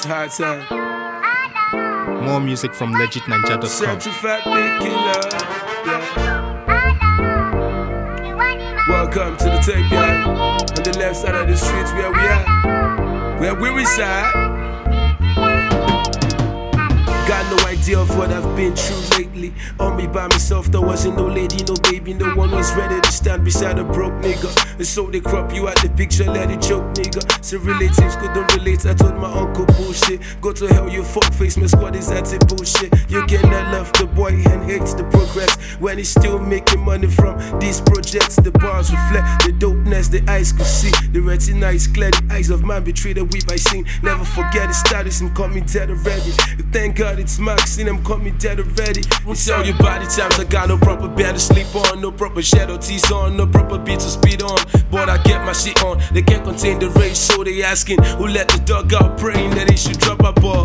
It's high time. More music from legitninja.com. Certified big killer. Yeah. Welcome to the tape yard. On the left side of the streets where we are. Where we reside. Got no idea of what I've been through lately. On me by myself, there wasn't no lady, no baby. No one was ready to stand beside a broke nigga. And so they crop you out the picture, let it choke nigga. So relatives couldn't relate, I told my uncle bullshit. Go to hell, you fuckface, my squad is at it bullshit. You get that love the boy and hates the progress. When he's still making money from these projects. The bars reflect the dopeness the eyes could see. The retina is clear, the eyes of man betray the weave I seen. Never forget the status, I'm coming dead already. Thank God it's Max, and I'm coming dead already. It's all your body times, I got no proper bed to sleep on. No proper shadow tees on, no proper beat to speed on. But I get my shit on, they can't contain the rage. So they asking, who let the dog out, praying that they should drop a ball.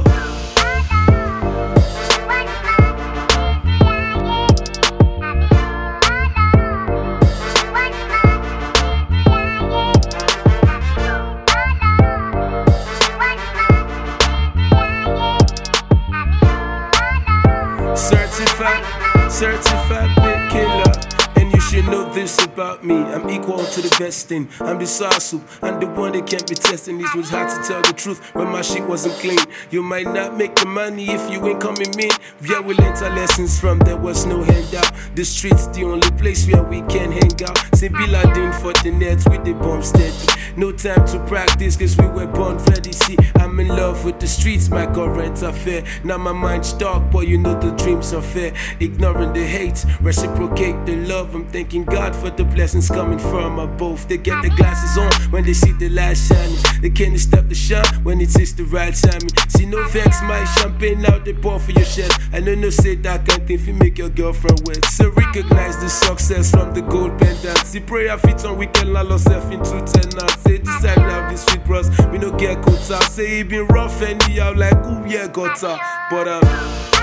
Certified big killer. And you should know this about me. I'm equal to the best thing. I'm the sauce soup. I'm the one that can't be testing. This was hard to tell the truth when my shit wasn't clean. You might not make the money if you ain't coming in. Yeah, we learned our lessons from there was no handout. The streets the only place where we can hang out. Say Bin Laden for the nets with the bomb steady. No time to practice cause we were born ready. See, I'm in love with the streets, my current affair. Now my mind's dark, boy, you know the dreams are fair. Ignoring the hate, reciprocate the love. I'm thanking God for the blessings coming from above. They get the glasses on when they see the light shining. They can't stop the shine when it takes the right timing. See, no vex, my champagne out the pour for your chest. I know no say that kind of thing if you make your girlfriend wet. So recognize the success from the gold pendant. See, prayer fit on weekend, la yourself into 10 nights. Say, decide now this sweet bros, we no get quota. Say, he been rough and he out like, ooh, yeah, got her. But